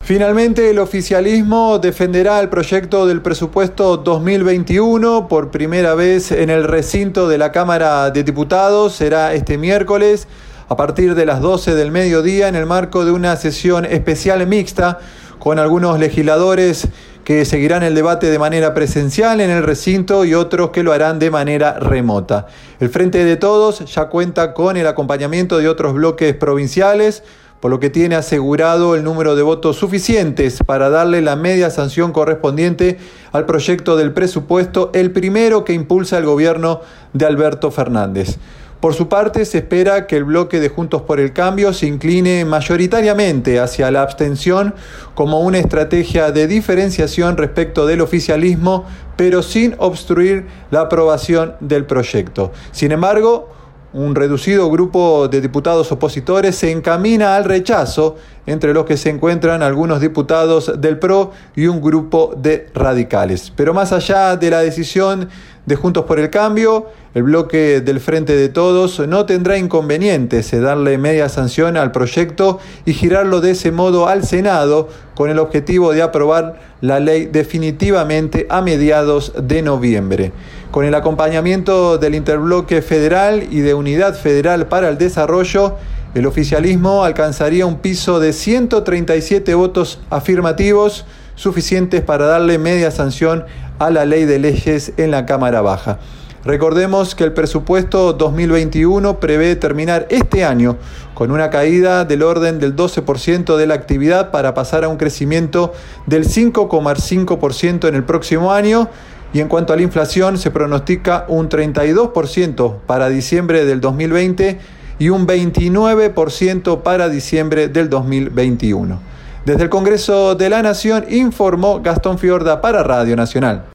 Finalmente, el oficialismo defenderá el proyecto del presupuesto 2021 por primera vez en el recinto de la Cámara de Diputados. Será este miércoles a partir de las 12 del mediodía en el marco de una sesión especial mixta con algunos legisladores que seguirán el debate de manera presencial en el recinto y otros que lo harán de manera remota. El Frente de Todos ya cuenta con el acompañamiento de otros bloques provinciales, por lo que tiene asegurado el número de votos suficientes para darle la media sanción correspondiente al proyecto del presupuesto, el primero que impulsa el gobierno de Alberto Fernández. Por su parte, se espera que el bloque de Juntos por el Cambio se incline mayoritariamente hacia la abstención como una estrategia de diferenciación respecto del oficialismo, pero sin obstruir la aprobación del proyecto. Sin embargo, un reducido grupo de diputados opositores se encamina al rechazo, entre los que se encuentran algunos diputados del PRO y un grupo de radicales. Pero más allá de la decisión de Juntos por el Cambio, el bloque del Frente de Todos no tendrá inconvenientes en darle media sanción al proyecto y girarlo de ese modo al Senado con el objetivo de aprobar la ley definitivamente a mediados de noviembre. Con el acompañamiento del Interbloque Federal y de Unidad Federal para el Desarrollo, el oficialismo alcanzaría un piso de 137 votos afirmativos, suficientes para darle media sanción a la ley de leyes en la Cámara Baja. Recordemos que el presupuesto 2021 prevé terminar este año con una caída del orden del 12% de la actividad para pasar a un crecimiento del 5,5% en el próximo año. Y en cuanto a la inflación, se pronostica un 32% para diciembre del 2020 y un 29% para diciembre del 2021. Desde el Congreso de la Nación informó Gastón Fiorda para Radio Nacional.